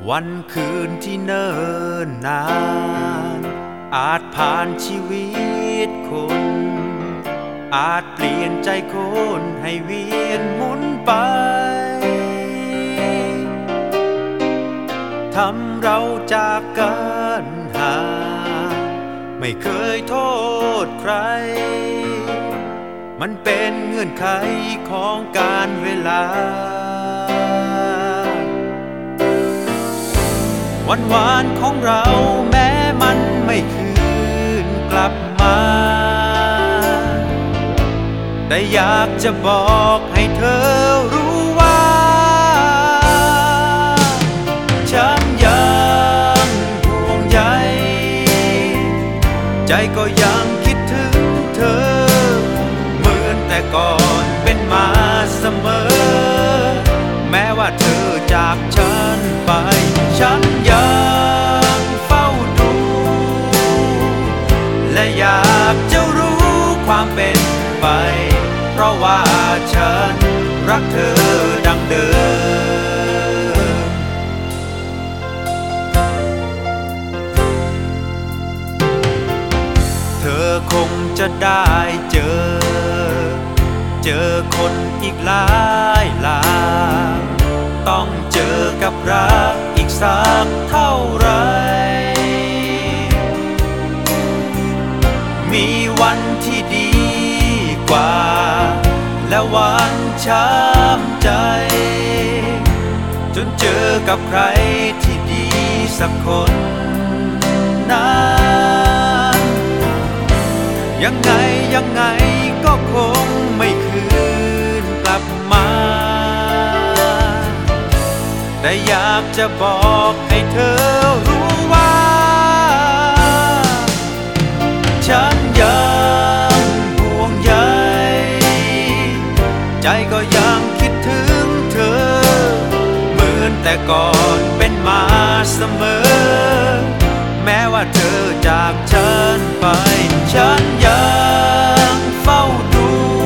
วันคืนที่เนิ่นนานอาจผ่านชีวิตคนอาจเปลี่ยนใจคนให้เวียนหมุนไปทำเราจากกันห่างไม่เคยโทษใครมันเป็นเงื่อนไขของการเวลาวันวานของเราแม้มันไม่คืนกลับมาแต่อยากจะบอกให้เธอรู้ว่าฉันยังห่วงใยใจก็ยังคิดถึงเธอเหมือนแต่ก่อนเป็นมาเสมอแม้ว่าเธอจากฉันไปฉันยังเฝ้าดูและอยากจะรู้ความเป็นไปเพราะว่าฉันรักเธอดังเดิมเธอคงจะได้เจอคนอีกหลายหลายต้องเจอกับรักอีกสักเท่าไรมีวันที่ดีกว่าและวันช้ำใจจนเจอกับใครที่ดีสักคนนั้นยังไงก็คงไม่คืนกลับมาแต่อยากจะบอกให้เธอรู้ว่าฉันยังห่วงใยใจก็ยังคิดถึงเธอเหมือนแต่ก่อนเป็นมาเสมอแม้ว่าเธอจากฉันไปฉันยังเฝ้าดู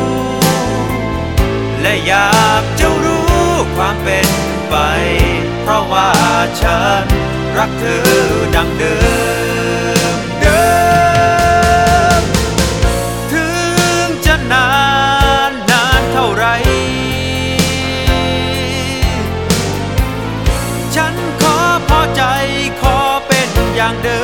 และอยากจะรู้ความเป็นไปเพราะว่าฉันรักเธอดังเดิมถึงจะนานเท่าไรฉันขอพอใจขอเป็นอย่างเดิ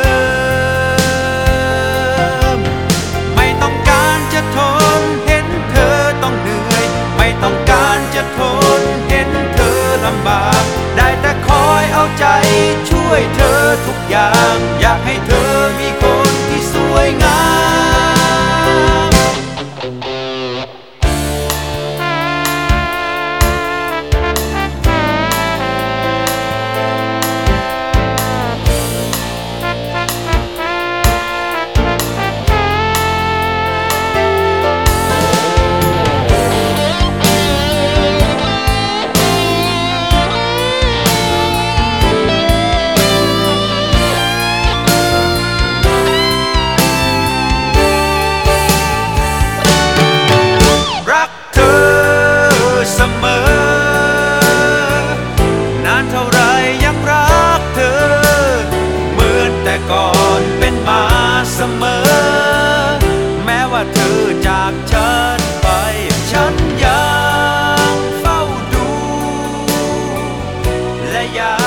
มไม่ต้องการจะทนเห็นเธอต้องเหนื่อยไม่ต้องการจะทนเห็นเธอลำบากได้แต่คอยเอาใจช่วยเธอทุกอย่างอยากให้เธอมีคนที่สวยงามเสมอนานเท่าไรยังรักเธอเหมือนแต่ก่อนเป็นมาเสมอแม้ว่าเธอจากฉันไปฉันยังเฝ้าดูและอยาก